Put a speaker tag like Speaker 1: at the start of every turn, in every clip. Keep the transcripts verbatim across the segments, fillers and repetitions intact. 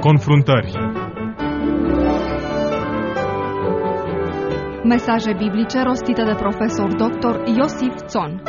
Speaker 1: Confruntări.
Speaker 2: Mesaje biblice rostite de profesor doctor Iosif Țon.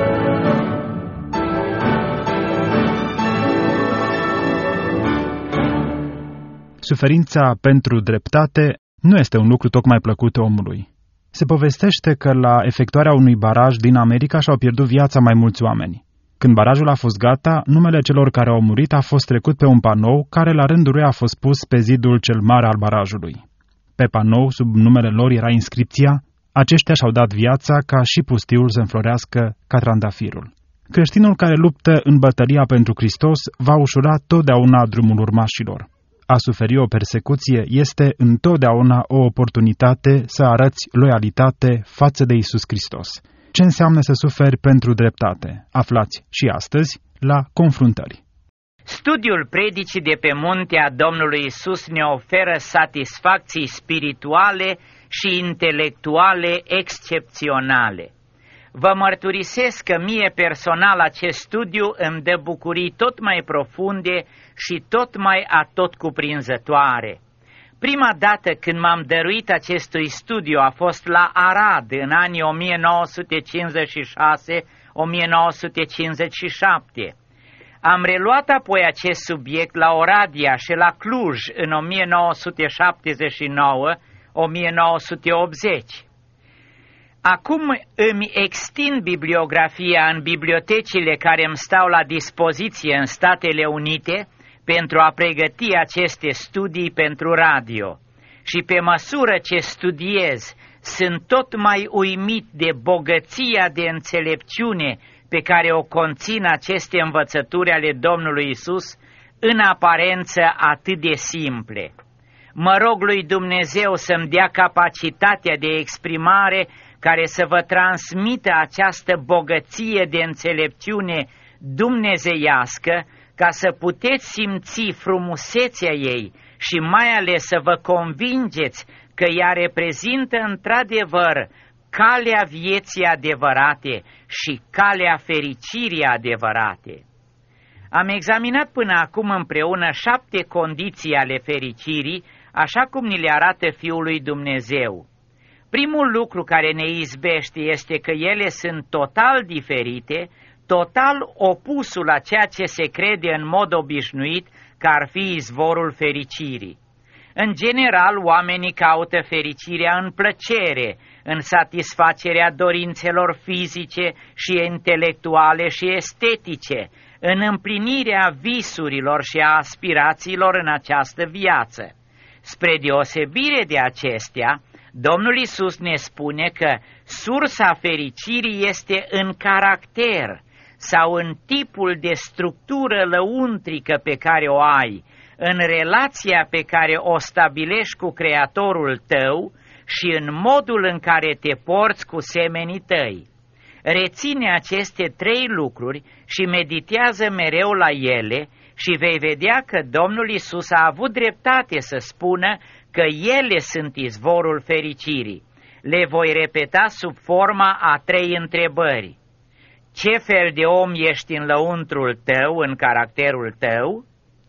Speaker 3: Suferința pentru dreptate nu este un lucru tocmai plăcut omului. Se povestește că la efectuarea unui baraj din America și-au pierdut viața mai mulți oameni. Când barajul a fost gata, numele celor care au murit a fost trecut pe un panou care la rândul lui a fost pus pe zidul cel mare al barajului. Pe panou, sub numele lor, era inscripția: aceștia și-au dat viața ca și pustiul să înflorească ca trandafirul. Creștinul care luptă în bătălia pentru Hristos va ușura totdeauna drumul urmașilor. A suferi o persecuție este întotdeauna o oportunitate să arăți loialitate față de Iisus Hristos. Ce înseamnă să suferi pentru dreptate? Aflați și astăzi la Confruntări.
Speaker 4: Studiul predicii de pe muntea Domnului Iisus ne oferă satisfacții spirituale și intelectuale excepționale. Vă mărturisesc că mie personal acest studiu îmi dă bucurii tot mai profunde și tot mai atotcuprinzătoare. Prima dată când m-am dăruit acestui studiu a fost la Arad în anii o mie nouă sute cincizeci și șase - o mie nouă sute cincizeci și șapte. Am reluat apoi acest subiect la Oradea și la Cluj în o mie nouă sute șaptezeci și nouă - o mie nouă sute optzeci. Acum îmi extind bibliografia în bibliotecile care îmi stau la dispoziție în Statele Unite pentru a pregăti aceste studii pentru radio. Și pe măsură ce studiez, sunt tot mai uimit de bogăția de înțelepciune pe care o conțin aceste învățături ale Domnului Isus, în aparență atât de simple. Mă rog lui Dumnezeu să-mi dea capacitatea de exprimare care să vă transmită această bogăție de înțelepciune dumnezeiască, ca să puteți simți frumusețea ei și mai ales să vă convingeți că ea reprezintă într-adevăr calea vieții adevărate și calea fericirii adevărate. Am examinat până acum împreună șapte condiții ale fericirii, așa cum ni le arată Fiul lui Dumnezeu. Primul lucru care ne izbește este că ele sunt total diferite, total opusul a ceea ce se crede în mod obișnuit că ar fi izvorul fericirii. În general, oamenii caută fericirea în plăcere, în satisfacerea dorințelor fizice și intelectuale și estetice, în împlinirea visurilor și a aspirațiilor în această viață. Spre deosebire de acestea, Domnul Iisus ne spune că sursa fericirii este în caracter sau în tipul de structură lăuntrică pe care o ai, în relația pe care o stabilești cu Creatorul tău și în modul în care te porți cu semenii tăi. Reține aceste trei lucruri și meditează mereu la ele și vei vedea că Domnul Iisus a avut dreptate să spună că ele sunt izvorul fericirii. Le voi repeta sub forma a trei întrebări. Ce fel de om ești în lăuntrul tău, în caracterul tău?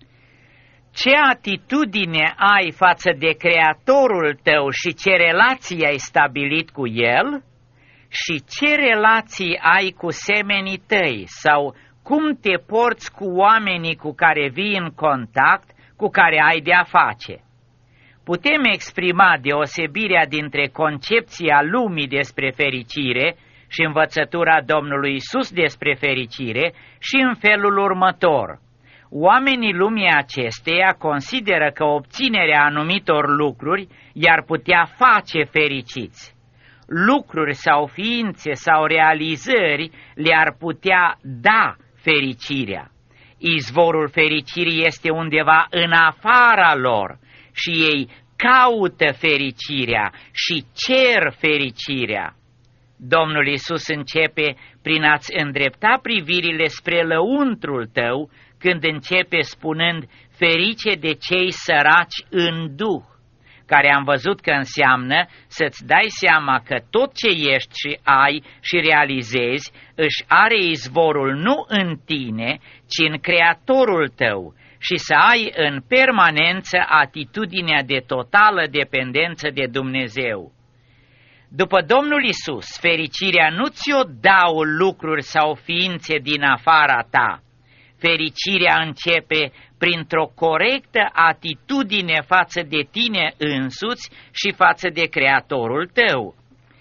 Speaker 4: Ce atitudine ai față de Creatorul tău și ce relații ai stabilit cu El? Și ce relații ai cu semenii tăi sau cum te porți cu oamenii cu care vii în contact, cu care ai de-a face? Putem exprima deosebirea dintre concepția lumii despre fericire și învățătura Domnului Isus despre fericire și în felul următor. Oamenii lumii acesteia consideră că obținerea anumitor lucruri i-ar putea face fericiți. Lucruri sau ființe sau realizări le-ar putea da fericirea. Izvorul fericirii este undeva în afara lor și ei caută fericirea și cer fericirea. Domnul Iisus începe prin a-ți îndrepta privirile spre lăuntrul tău când începe spunând: ferice de cei săraci în duh, care am văzut că înseamnă să-ți dai seama că tot ce ești și ai și realizezi își are izvorul nu în tine, ci în Creatorul tău, și să ai în permanență atitudinea de totală dependență de Dumnezeu. După Domnul Isus, fericirea nu ți-o dau lucruri sau ființe din afara ta. Fericirea începe printr-o corectă atitudine față de tine însuți și față de Creatorul tău.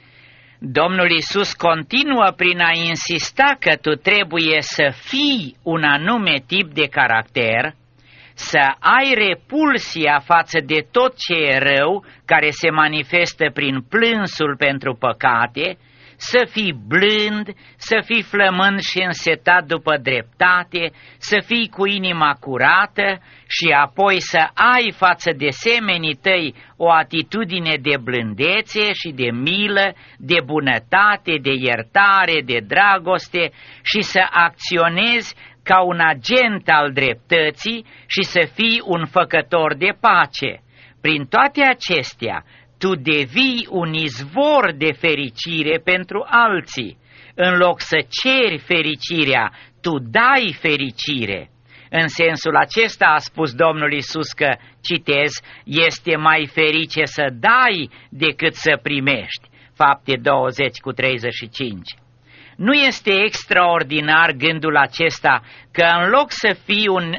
Speaker 4: Domnul Isus continuă prin a insista că tu trebuie să fii un anume tip de caracter, să ai repulsia față de tot ce e rău, care se manifestă prin plânsul pentru păcate, să fii blând, să fii flămând și însetat după dreptate, să fii cu inima curată și apoi să ai față de semenii tăi o atitudine de blândețe și de milă, de bunătate, de iertare, de dragoste și să acționezi ca un agent al dreptății și să fii un făcător de pace. Prin toate acestea, tu devii un izvor de fericire pentru alții. În loc să ceri fericirea, tu dai fericire. În sensul acesta a spus Domnul Iisus că, citez, este mai ferice să dai decât să primești. Fapte douăzeci cu treizeci și cinci. Nu este extraordinar gândul acesta că în loc să fii un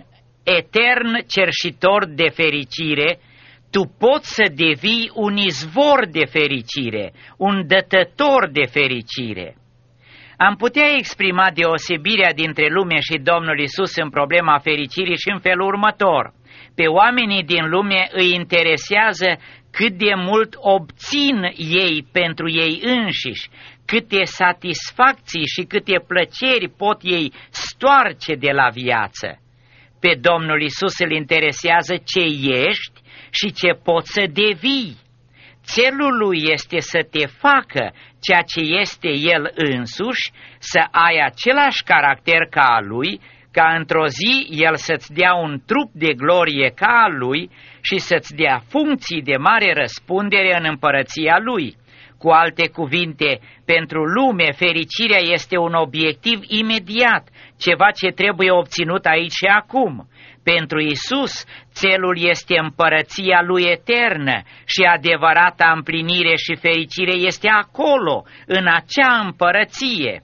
Speaker 4: etern cerșitor de fericire, tu poți să devii un izvor de fericire, un dătător de fericire. Am putea exprima deosebirea dintre lume și Domnul Iisus în problema fericirii și în felul următor. Pe oamenii din lume îi interesează cât de mult obțin ei pentru ei înșiși, câte satisfacții și câte plăceri pot ei stoarce de la viață. Pe Domnul Iisus îl interesează ce ești și ce poți să devii. Țelul lui este să te facă ceea ce este el însuși, să ai același caracter ca a lui, ca într-o zi el să-ți dea un trup de glorie ca a lui și să-ți dea funcții de mare răspundere în împărăția lui. Cu alte cuvinte, pentru lume, fericirea este un obiectiv imediat, ceva ce trebuie obținut aici și acum. Pentru Iisus, țelul este împărăția lui eternă și adevărata împlinire și fericire este acolo, în acea împărăție.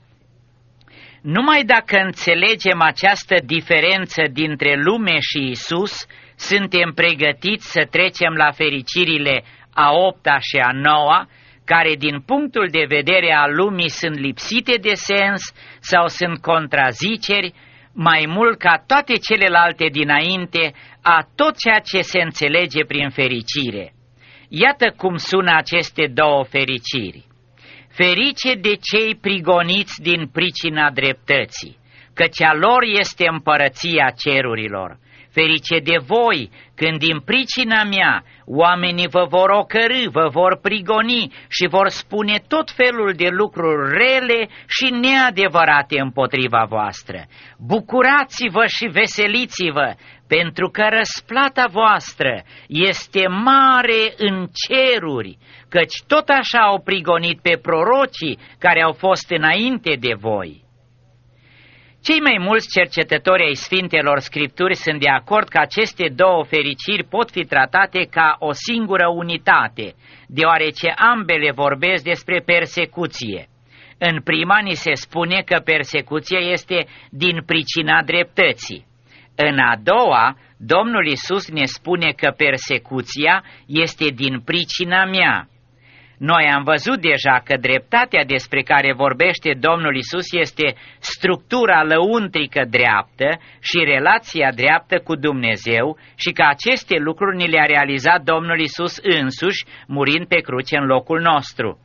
Speaker 4: Numai dacă înțelegem această diferență dintre lume și Iisus, suntem pregătiți să trecem la fericirile a opta și a noua, care din punctul de vedere al lumii sunt lipsite de sens sau sunt contraziceri, mai mult ca toate celelalte dinainte, a tot ceea ce se înțelege prin fericire. Iată cum sună aceste două fericiri. Ferice de cei prigoniți din pricina dreptății, căci a lor este împărăția cerurilor. Ferice de voi, când din pricina mea oamenii vă vor ocărî, vă vor prigoni și vor spune tot felul de lucruri rele și neadevărate împotriva voastră. Bucurați-vă și veseliți-vă, pentru că răsplata voastră este mare în ceruri, căci tot așa au prigonit pe prorocii care au fost înainte de voi. Cei mai mulți cercetători ai Sfintelor Scripturi sunt de acord că aceste două fericiri pot fi tratate ca o singură unitate, deoarece ambele vorbesc despre persecuție. În prima ni se spune că persecuția este din pricina dreptății. În a doua, Domnul Iisus ne spune că persecuția este din pricina mea. Noi am văzut deja că dreptatea despre care vorbește Domnul Iisus este structura lăuntrică dreaptă și relația dreaptă cu Dumnezeu și că aceste lucruri ni le-a realizat Domnul Iisus însuși, murind pe cruce în locul nostru.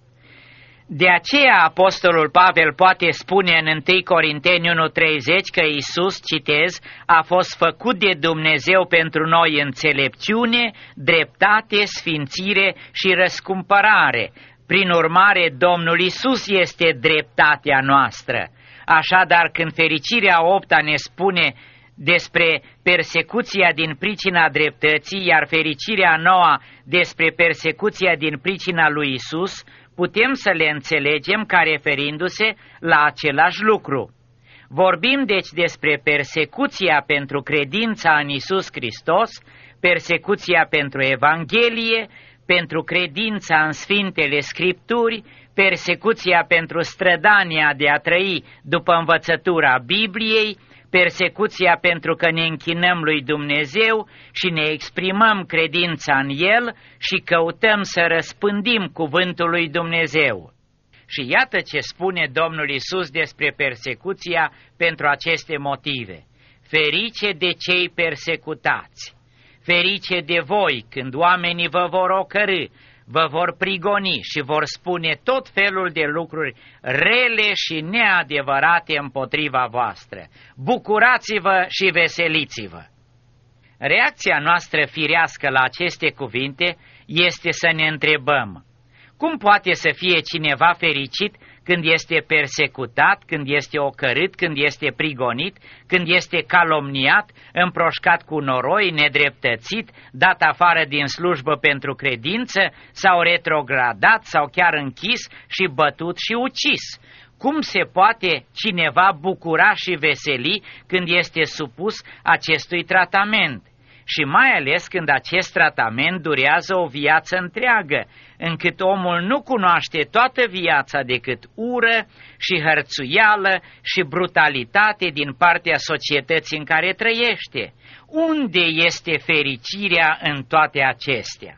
Speaker 4: De aceea apostolul Pavel poate spune în întâi Corinteni unu treizeci că Iisus, citez, a fost făcut de Dumnezeu pentru noi înțelepciune, dreptate, sfințire și răscumpărare. Prin urmare, Domnul Iisus este dreptatea noastră. Așadar, când fericirea opta ne spune despre persecuția din pricina dreptății, iar fericirea a noua despre persecuția din pricina lui Isus, putem să le înțelegem ca referindu-se la același lucru. Vorbim deci despre persecuția pentru credința în Isus Hristos, persecuția pentru Evanghelie, pentru credința în Sfintele Scripturi, persecuția pentru strădania de a trăi după învățătura Bibliei, persecuția pentru că ne închinăm lui Dumnezeu și ne exprimăm credința în El și căutăm să răspândim cuvântul lui Dumnezeu. Și iată ce spune Domnul Iisus despre persecuția pentru aceste motive. Ferice de cei persecutați, ferice de voi când oamenii vă vor ocărî, vă vor prigoni și vor spune tot felul de lucruri rele și neadevărate împotriva voastră. Bucurați-vă și veseliți-vă! Reacția noastră firească la aceste cuvinte este să ne întrebăm: cum poate să fie cineva fericit când este persecutat, când este ocărât, când este prigonit, când este calomniat, împroșcat cu noroi, nedreptățit, dat afară din slujbă pentru credință, sau retrogradat, sau chiar închis și bătut și ucis? Cum se poate cineva bucura și veseli când este supus acestui tratament? Și mai ales când acest tratament durează o viață întreagă, încât omul nu cunoaște toată viața decât ură și hărțuială și brutalitate din partea societății în care trăiește. Unde este fericirea în toate acestea?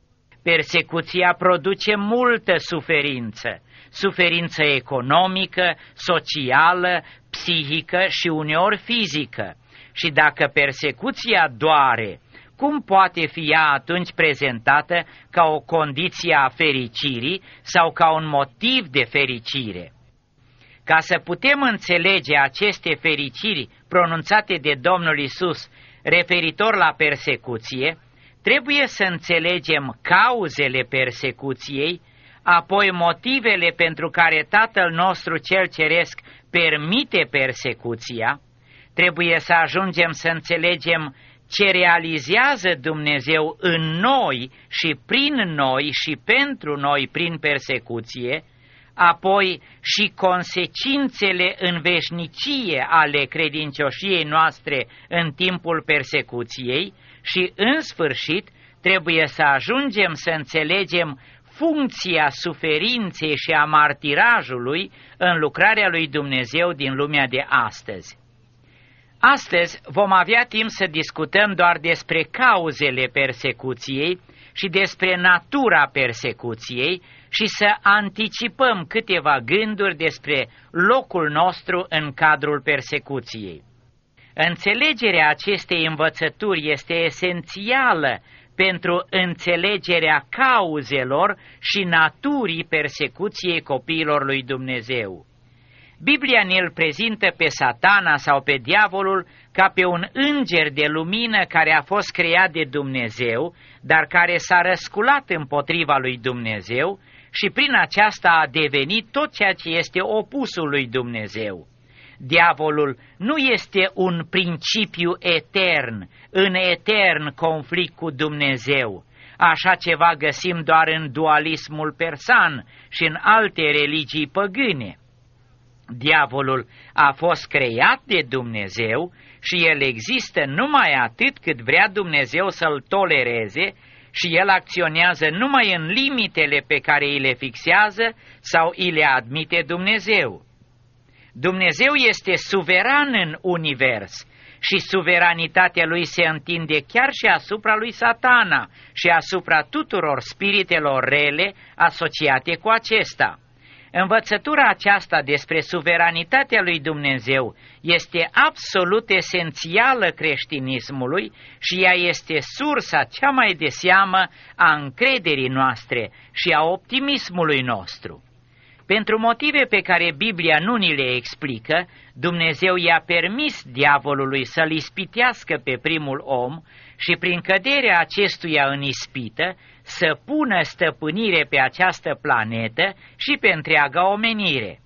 Speaker 4: Persecuția produce multă suferință, suferință economică, socială, psihică și uneori fizică. Și dacă persecuția doare, cum poate fi ea atunci prezentată ca o condiție a fericirii sau ca un motiv de fericire? Ca să putem înțelege aceste fericiri pronunțate de Domnul Isus referitor la persecuție, trebuie să înțelegem cauzele persecuției, apoi motivele pentru care Tatăl nostru cel Ceresc permite persecuția. Trebuie să ajungem să înțelegem ce realizează Dumnezeu în noi și prin noi și pentru noi prin persecuție, apoi și consecințele în veșnicie ale credincioșiei noastre în timpul persecuției și, în sfârșit, trebuie să ajungem să înțelegem funcția suferinței și a martirajului în lucrarea lui Dumnezeu din lumea de astăzi. Astăzi vom avea timp să discutăm doar despre cauzele persecuției și despre natura persecuției și să anticipăm câteva gânduri despre locul nostru în cadrul persecuției. Înțelegerea acestei învățături este esențială pentru înțelegerea cauzelor și naturii persecuției copiilor lui Dumnezeu. Biblia ne-l prezintă pe Satana sau pe diavolul ca pe un înger de lumină care a fost creat de Dumnezeu, dar care s-a răsculat împotriva lui Dumnezeu și prin aceasta a devenit tot ceea ce este opusul lui Dumnezeu. Diavolul nu este un principiu etern, în etern conflict cu Dumnezeu. Așa ceva găsim doar în dualismul persan și în alte religii păgâne. Diavolul a fost creat de Dumnezeu și el există numai atât cât vrea Dumnezeu să-l tolereze și el acționează numai în limitele pe care îi le fixează sau îi le admite Dumnezeu. Dumnezeu este suveran în univers și suveranitatea lui se întinde chiar și asupra lui Satana și asupra tuturor spiritelor rele asociate cu acesta. Învățătura aceasta despre suveranitatea lui Dumnezeu este absolut esențială creștinismului și ea este sursa cea mai de seamă a încrederii noastre și a optimismului nostru. Pentru motive pe care Biblia nu ni le explică, Dumnezeu i-a permis diavolului să-l ispitească pe primul om și prin căderea acestuia în ispită să pună stăpânire pe această planetă și pe întreaga omenire.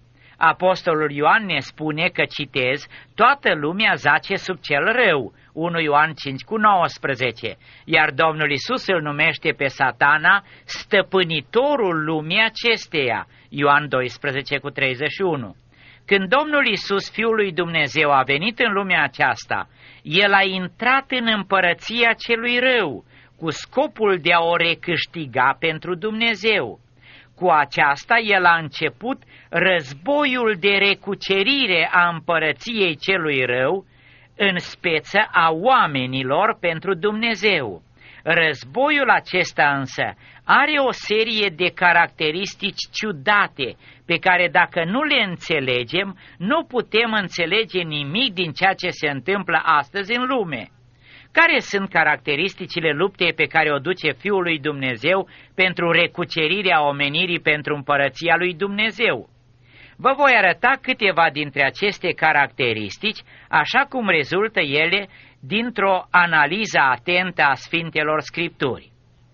Speaker 4: Apostolul Ioan ne spune că, citez, toată lumea zace sub cel rău, unu Ioan cinci cu nouăsprezece, iar Domnul Iisus îl numește pe Satana stăpânitorul lumii acesteia, Ioan doisprezece cu treizeci și unu. Când Domnul Iisus, Fiul lui Dumnezeu, a venit în lumea aceasta, El a intrat în împărăția celui rău, cu scopul de a o recâștiga pentru Dumnezeu. Cu aceasta El a început războiul de recucerire a împărăției celui rău, în speță a oamenilor pentru Dumnezeu. Războiul acesta însă are o serie de caracteristici ciudate, pe care dacă nu le înțelegem, nu putem înțelege nimic din ceea ce se întâmplă astăzi în lume. Care sunt caracteristicile luptei pe care o duce Fiul lui Dumnezeu pentru recucerirea omenirii pentru împărăția lui Dumnezeu? Vă voi arăta câteva dintre aceste caracteristici, așa cum rezultă ele dintr-o analiză atentă a Sfintelor Scripturi.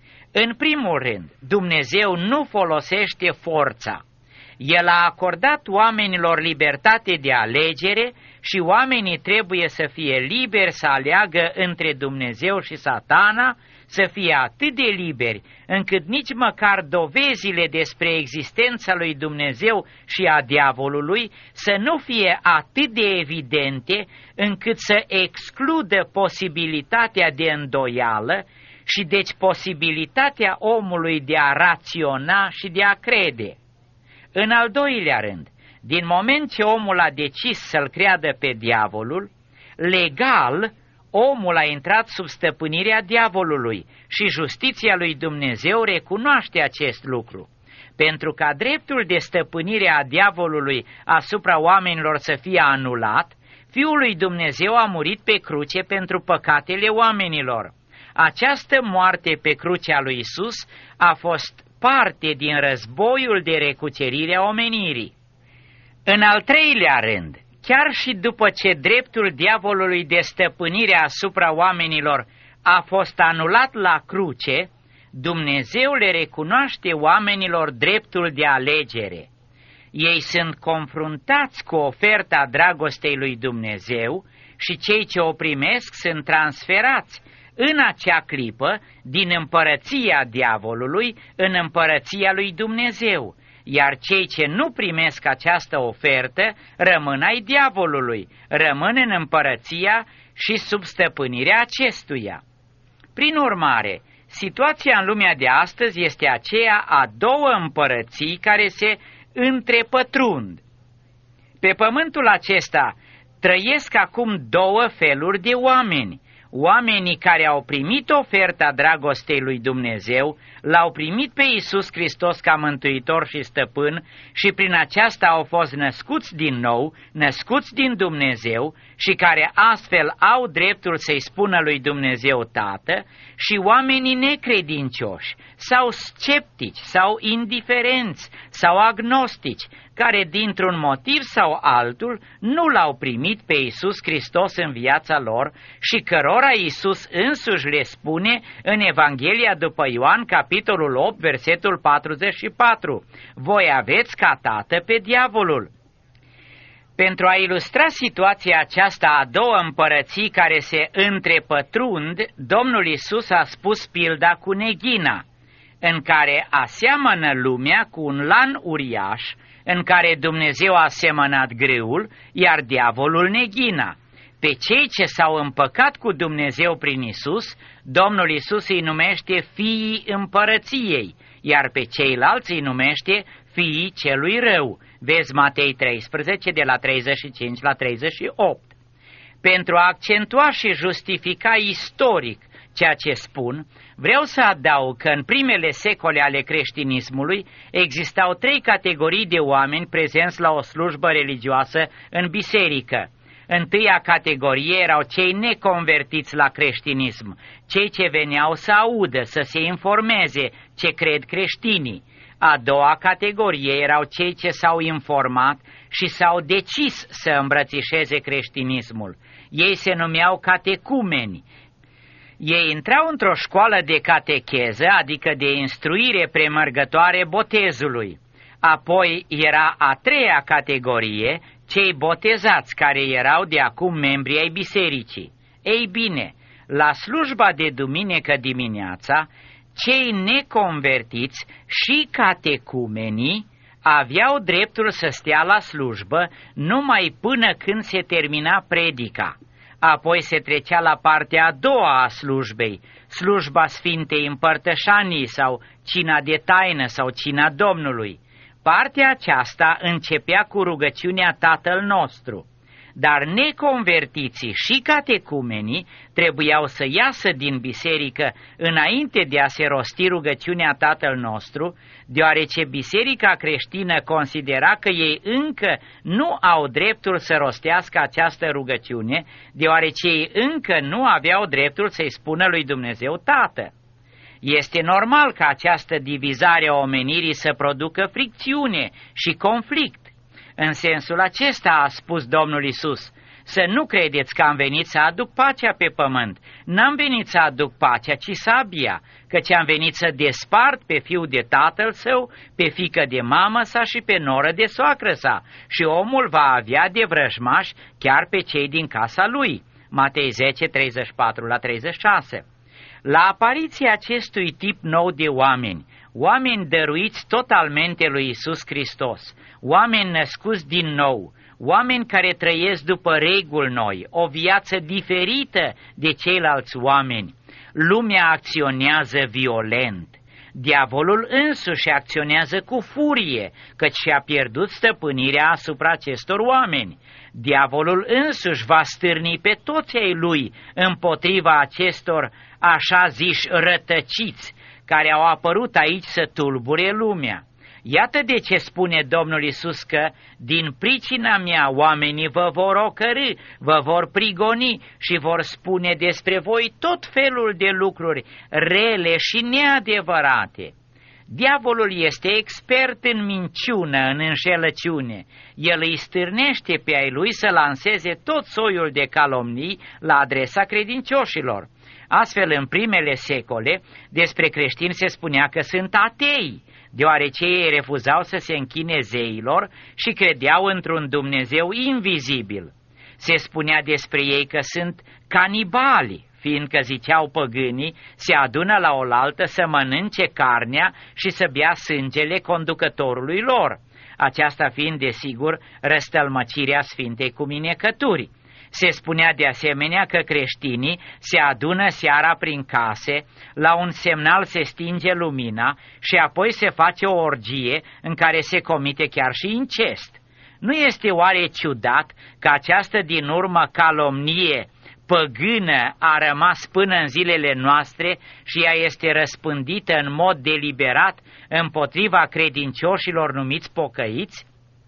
Speaker 4: În primul rând, Dumnezeu nu folosește forța. El a acordat oamenilor libertate de alegere și oamenii trebuie să fie liberi să aleagă între Dumnezeu și Satana, să fie atât de liberi încât nici măcar dovezile despre existența lui Dumnezeu și a diavolului să nu fie atât de evidente încât să excludă posibilitatea de îndoială și deci posibilitatea omului de a raționa și de a crede. În al doilea rând, din moment ce omul a decis să-l creadă pe diavolul, legal, omul a intrat sub stăpânirea diavolului și justiția lui Dumnezeu recunoaște acest lucru. Pentru ca dreptul de stăpânire a diavolului asupra oamenilor să fie anulat, Fiul lui Dumnezeu a murit pe cruce pentru păcatele oamenilor. Această moarte pe crucea lui Isus a fost parte din războiul de recucerire a omenirii. În al treilea rând, chiar și după ce dreptul diavolului de stăpânire asupra oamenilor a fost anulat la cruce, Dumnezeu le recunoaște oamenilor dreptul de alegere. Ei sunt confruntați cu oferta dragostei lui Dumnezeu și cei ce o primesc sunt transferați în acea clipă din împărăția diavolului în împărăția lui Dumnezeu, iar cei ce nu primesc această ofertă rămân ai diavolului, rămân în împărăția și sub stăpânirea acestuia. Prin urmare, situația în lumea de astăzi este aceea a două împărății care se întrepătrund. Pe pământul acesta trăiesc acum două feluri de oameni. Oamenii care au primit oferta dragostei lui Dumnezeu, l-au primit pe Iisus Hristos ca mântuitor și stăpân și prin aceasta au fost născuți din nou, născuți din Dumnezeu și care astfel au dreptul să-i spună lui Dumnezeu Tată, și oamenii necredincioși sau sceptici sau indiferenți sau agnostici, care dintr-un motiv sau altul nu l-au primit pe Iisus Hristos în viața lor și cărora Iisus însuși le spune în Evanghelia după Ioan, capitolul opt, versetul patruzeci și patru, voi aveți ca tată pe diavolul. Pentru a ilustra situația aceasta a două împărății care se întrepătrund, Domnul Iisus a spus pilda cu neghina, în care aseamănă lumea cu un lan uriaș, în care Dumnezeu a semănat grâul, iar diavolul neghina. Pe cei ce s-au împăcat cu Dumnezeu prin Isus, Domnul Isus îi numește fiii împărăției, iar pe ceilalți îi numește fiii celui rău. Vezi Matei treisprezece, de la treizeci și cinci la treizeci și opt. Pentru a accentua și justifica istoric ceea ce spun, vreau să adaug că în primele secole ale creștinismului existau trei categorii de oameni prezenți la o slujbă religioasă în biserică. Întâia categorie erau cei neconvertiți la creștinism, cei ce veneau să audă, să se informeze ce cred creștinii. A doua categorie erau cei ce s-au informat și s-au decis să îmbrățișeze creștinismul. Ei se numeau catecumeni. Ei intrau într-o școală de catecheză, adică de instruire premergătoare botezului. Apoi era a treia categorie, cei botezați care erau de acum membri ai bisericii. Ei bine, la slujba de duminică dimineața, cei neconvertiți și catecumenii aveau dreptul să stea la slujbă numai până când se termina predica. Apoi se trecea la partea a doua a slujbei, slujba Sfintei Împărtășanii sau cina de taină sau cina Domnului. Partea aceasta începea cu rugăciunea Tatăl nostru, dar neconvertiții și catecumenii trebuiau să iasă din biserică înainte de a se rosti rugăciunea Tatăl nostru, deoarece biserica creștină considera că ei încă nu au dreptul să rostească această rugăciune, deoarece ei încă nu aveau dreptul să-i spună lui Dumnezeu Tată. Este normal ca această divizare a omenirii să producă fricțiune și conflict. În sensul acesta a spus Domnul Iisus: să nu credeți că am venit să aduc pacea pe pământ. N-am venit să aduc pacea, ci sabia, căci am venit să despart pe fiul de tatăl său, pe fiică de mamă sa și pe noră de soacră sa, și omul va avea de vrăjmași chiar pe cei din casa lui. Matei zece, treizeci și patru la treizeci și șase. La apariția acestui tip nou de oameni, oameni dăruiți totalmente lui Iisus Hristos, oameni născuți din nou, oameni care trăiesc după reguli noi, o viață diferită de ceilalți oameni, lumea acționează violent. Diavolul însuși acționează cu furie, căci și-a pierdut stăpânirea asupra acestor oameni. Diavolul însuși va stârni pe toți ai lui împotriva acestor așa ziși rătăciți, care au apărut aici să tulbure lumea. Iată de ce spune Domnul Iisus că din pricina mea oamenii vă vor ocărî, vă vor prigoni și vor spune despre voi tot felul de lucruri rele și neadevărate. Diavolul este expert în minciună, în înșelăciune. El îi stârnește pe ai lui să lanseze tot soiul de calomnii la adresa credincioșilor. Astfel, în primele secole, despre creștini se spunea că sunt atei, deoarece ei refuzau să se închine zeilor și credeau într-un Dumnezeu invizibil. Se spunea despre ei că sunt canibali, fiindcă, ziceau păgânii, se adună la oaltă să mănânce carnea și să bea sângele conducătorului lor, aceasta fiind, desigur, răstălmăcirea Sfintei Cuminecături. Se spunea de asemenea că creștinii se adună seara prin case, la un semnal se stinge lumina și apoi se face o orgie în care se comite chiar și incest. Nu este oare ciudat că această din urmă calomnie păgână a rămas până în zilele noastre și ea este răspândită în mod deliberat împotriva credincioșilor numiți pocăiți?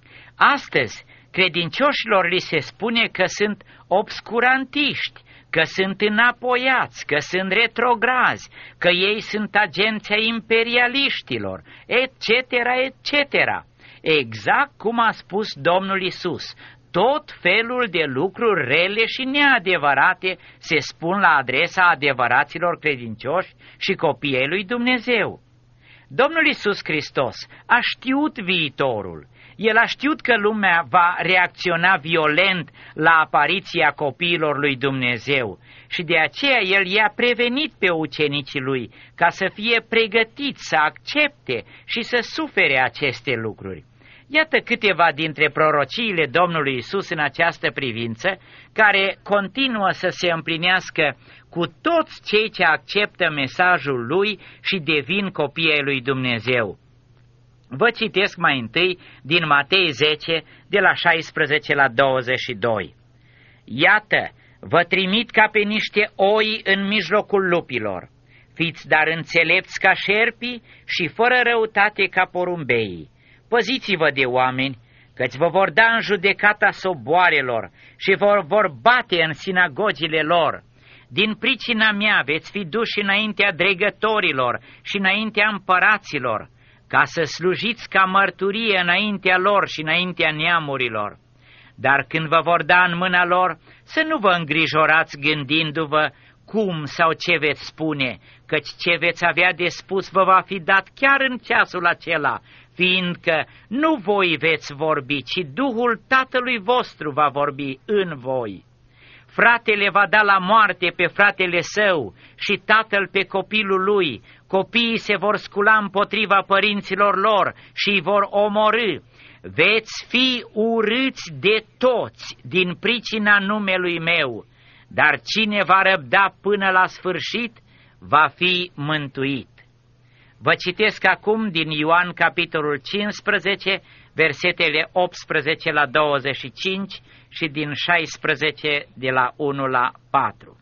Speaker 4: Astăzi, credincioșilor li se spune că sunt obscurantiști, că sunt înapoiați, că sunt retrograzi, că ei sunt agenții ai imperialiștilor, et cetera, et cetera. Exact cum a spus Domnul Iisus, tot felul de lucruri rele și neadevărate se spun la adresa adevăraților credincioși și copiii lui Dumnezeu. Domnul Iisus Hristos a știut viitorul. El a știut că lumea va reacționa violent la apariția copiilor lui Dumnezeu și de aceea el i-a prevenit pe ucenicii lui ca să fie pregătiți să accepte și să sufere aceste lucruri. Iată câteva dintre prorociile Domnului Iisus în această privință, care continuă să se împlinească cu toți cei ce acceptă mesajul lui și devin copii ai lui Dumnezeu. Vă citesc mai întâi din Matei zece, de la șaisprezece la douăzeci și doi. Iată, vă trimit ca pe niște oi în mijlocul lupilor. Fiți dar înțelepți ca șerpii și fără răutate ca porumbeii. Păziți-vă de oameni, căci vă vor da în judecata soboarelor și vă vor bate în sinagogile lor. Din pricina mea veți fi duși înaintea dregătorilor și înaintea împăraților, ca să slujiți ca mărturie înaintea lor și înaintea neamurilor. Dar când vă vor da în mâna lor, să nu vă îngrijorați gândindu-vă cum sau ce veți spune, căci ce veți avea de spus vă va fi dat chiar în ceasul acela, fiindcă nu voi veți vorbi, ci Duhul Tatălui vostru va vorbi în voi. Fratele va da la moarte pe fratele său și tatăl pe copilul lui. Copiii se vor scula împotriva părinților lor și îi vor omorî. Veți fi urâți de toți din pricina numelui meu, dar cine va răbda până la sfârșit va fi mântuit. Vă citesc acum din Ioan capitolul cincisprezece, versetele optsprezece la douăzeci și cinci și din șaisprezece de la unu la patru.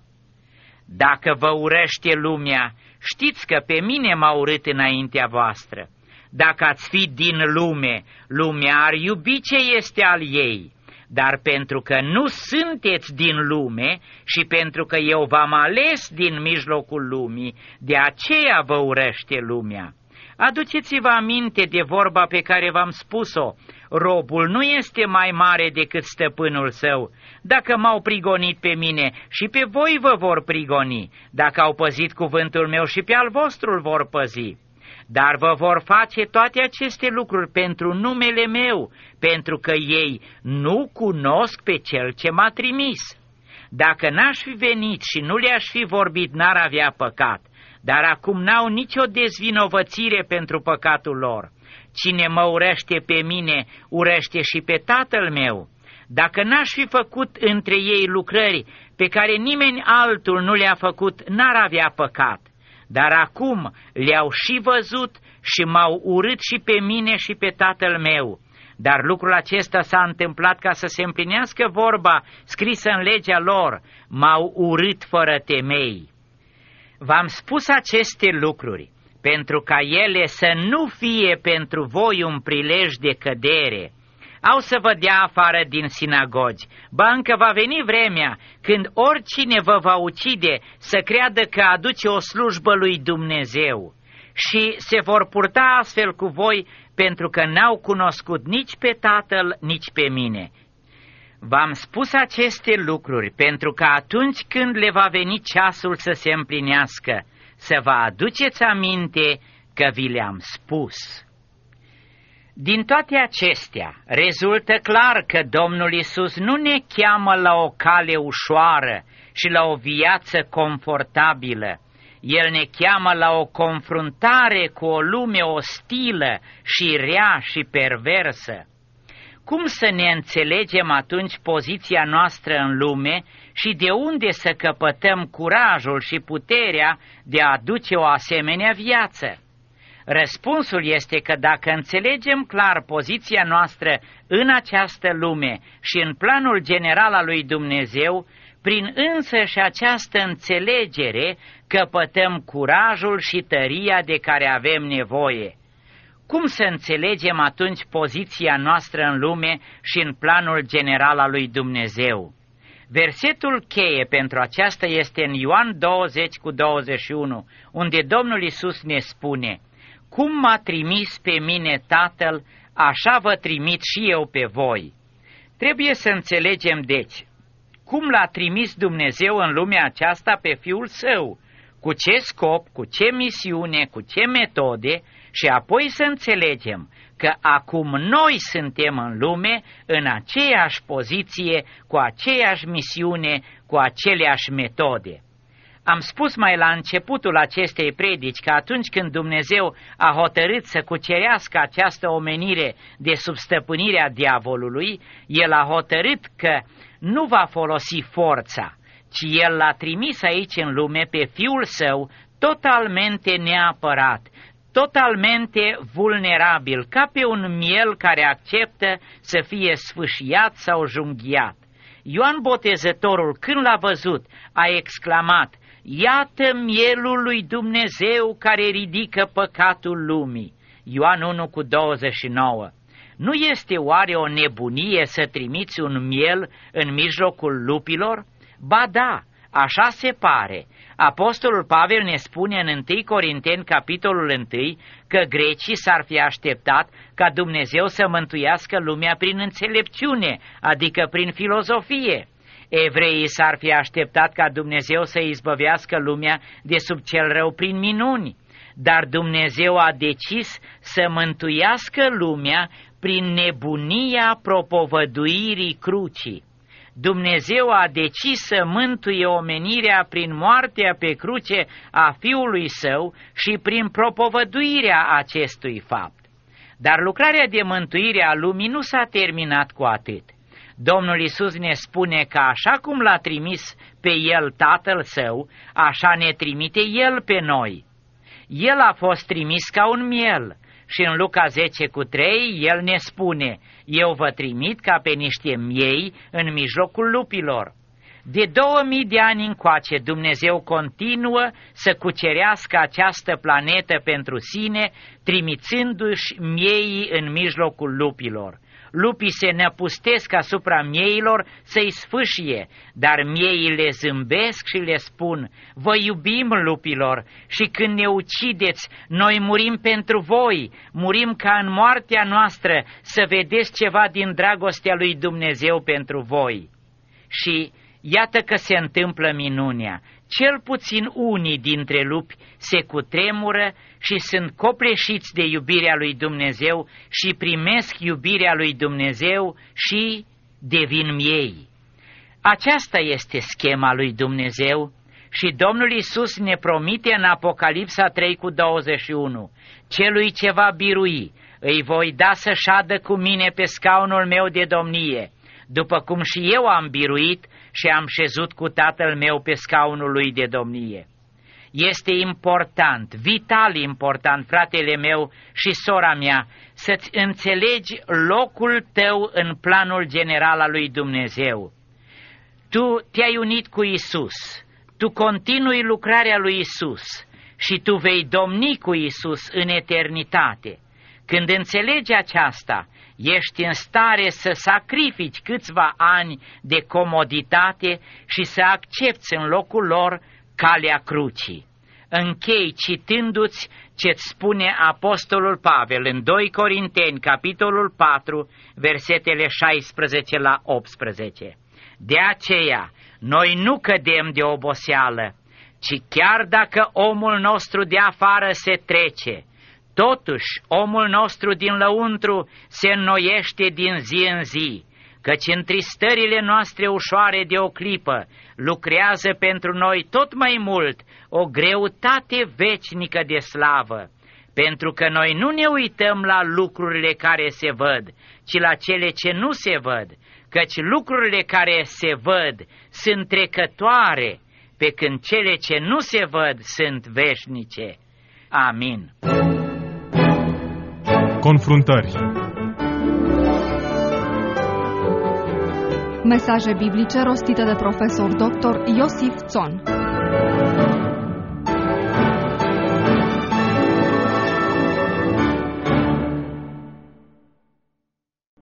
Speaker 4: Dacă vă urăște lumea, știți că pe mine m-a urât înaintea voastră. Dacă ați fi din lume, lumea ar iubi ce este al ei. Dar pentru că nu sunteți din lume și pentru că eu v-am ales din mijlocul lumii, de aceea vă urăște lumea. Aduceți-vă aminte de vorba pe care v-am spus-o. Robul nu este mai mare decât stăpânul său. Dacă m-au prigonit pe mine, și pe voi vă vor prigoni. Dacă au păzit cuvântul meu, și pe al vostru îl vor păzi. Dar vă vor face toate aceste lucruri pentru numele meu, pentru că ei nu cunosc pe cel ce m-a trimis. Dacă n-aș fi venit și nu le-aș fi vorbit, n-ar avea păcat, dar acum n-au nicio dezvinovățire pentru păcatul lor. Cine mă urăște pe mine, urăște și pe Tatăl meu. Dacă n-aș fi făcut între ei lucrări pe care nimeni altul nu le-a făcut, n-ar avea păcat. Dar acum le-au și văzut și m-au urât și pe mine și pe Tatăl meu. Dar lucrul acesta s-a întâmplat ca să se împlinească vorba scrisă în legea lor, m-au urât fără temei. V-am spus aceste lucruri pentru ca ele să nu fie pentru voi un prilej de cădere. Au să vă dea afară din sinagogi. Ba încă va veni vremea când oricine vă va ucide să creadă că aduce o slujbă lui Dumnezeu. Și se vor purta astfel cu voi pentru că n-au cunoscut nici pe Tatăl, nici pe mine. V-am spus aceste lucruri pentru că atunci când le va veni ceasul să se împlinească, să vă aduceți aminte că vi le-am spus. Din toate acestea, rezultă clar că Domnul Iisus nu ne cheamă la o cale ușoară și la o viață confortabilă. El ne cheamă la o confruntare cu o lume ostilă și rea și perversă. Cum să ne înțelegem atunci poziția noastră în lume și de unde să căpătăm curajul și puterea de a aduce o asemenea viață? Răspunsul este că dacă înțelegem clar poziția noastră în această lume și în planul general al lui Dumnezeu, prin însăși această înțelegere căpătăm curajul și tăria de care avem nevoie. Cum să înțelegem atunci poziția noastră în lume și în planul general al lui Dumnezeu? Versetul cheie pentru aceasta este în Ioan douăzeci cu douăzeci și unu, unde Domnul Iisus ne spune: cum m-a trimis pe mine Tatăl, așa vă trimit și eu pe voi. Trebuie să înțelegem deci cum l-a trimis Dumnezeu în lumea aceasta pe Fiul Său, cu ce scop, cu ce misiune, cu ce metode, și apoi să înțelegem că acum noi suntem în lume în aceeași poziție, cu aceeași misiune, cu aceleași metode. Am spus mai la începutul acestei predici că atunci când Dumnezeu a hotărât să cucerească această omenire de sub stăpânirea diavolului, El a hotărât că nu va folosi forța, ci El l-a trimis aici în lume pe Fiul Său totalmente neapărat, totalmente vulnerabil, ca pe un miel care acceptă să fie sfâșiat sau junghiat. Ioan Botezătorul, când l-a văzut, a exclamat: iată mielul lui Dumnezeu care ridică păcatul lumii. Ioan unu cu douăzeci și nouă. Nu este oare o nebunie să trimiți un miel în mijlocul lupilor? Ba da, așa se pare. Apostolul Pavel ne spune în întâi Corinteni, capitolul unu, că grecii s-ar fi așteptat ca Dumnezeu să mântuiască lumea prin înțelepciune, adică prin filozofie. Evreii s-ar fi așteptat ca Dumnezeu să izbăvească lumea de sub cel rău prin minuni. dar Dumnezeu a decis să mântuiască lumea prin nebunia propovăduirii crucii. Dumnezeu a decis să mântuie omenirea prin moartea pe cruce a Fiului Său și prin propovăduirea acestui fapt. Dar lucrarea de mântuire a lumii nu s-a terminat cu atât. Domnul Iisus ne spune că așa cum l-a trimis pe El Tatăl Său, așa ne trimite El pe noi. El a fost trimis ca un miel și în Luca zece cu trei El ne spune: eu vă trimit ca pe niște miei în mijlocul lupilor. De două mii de ani încoace Dumnezeu continuă să cucerească această planetă pentru sine, trimițându-și mieii în mijlocul lupilor. Lupii se năpustesc asupra mieilor să-i sfâșie, dar mieii le zâmbesc și le spun: vă iubim, lupilor, și când ne ucideți, noi murim pentru voi, murim ca în moartea noastră să vedeți ceva din dragostea lui Dumnezeu pentru voi. Și iată că se întâmplă minunea. Cel puțin unii dintre lupi se cutremură și sunt copleșiți de iubirea lui Dumnezeu și primesc iubirea lui Dumnezeu și devin miei. Aceasta este schema lui Dumnezeu și Domnul Iisus ne promite în Apocalipsa trei cu douăzeci și unu: celui ce va birui, îi voi da să șadă cu mine pe scaunul meu de domnie, după cum și eu am biruit și am șezut cu Tatăl meu pe scaunul lui de domnie. Este important, vital important, fratele meu și sora mea, să-ți înțelegi locul tău în planul general al lui Dumnezeu. Tu te-ai unit cu Isus, tu continui lucrarea lui Isus și tu vei domni cu Isus în eternitate. Când înțelegi aceasta, ești în stare să sacrifici câțiva ani de comoditate și să accepți în locul lor calea crucii. Închei citându-ți ce-ți spune Apostolul Pavel în doi Corinteni, capitolul patru, versetele șaisprezece la optsprezece. De aceea, noi nu cădem de oboseală, ci chiar dacă omul nostru de afară se trece, totuși omul nostru din lăuntru se înnoiește din zi în zi, căci întristările noastre ușoare de o clipă lucrează pentru noi tot mai mult o greutate veșnică de slavă, pentru că noi nu ne uităm la lucrurile care se văd, ci la cele ce nu se văd, căci lucrurile care se văd sunt trecătoare, pe când cele ce nu se văd sunt veșnice. Amin.
Speaker 1: Confruntări.
Speaker 2: Mesaje biblice rostite de profesor doctor Iosif Țon.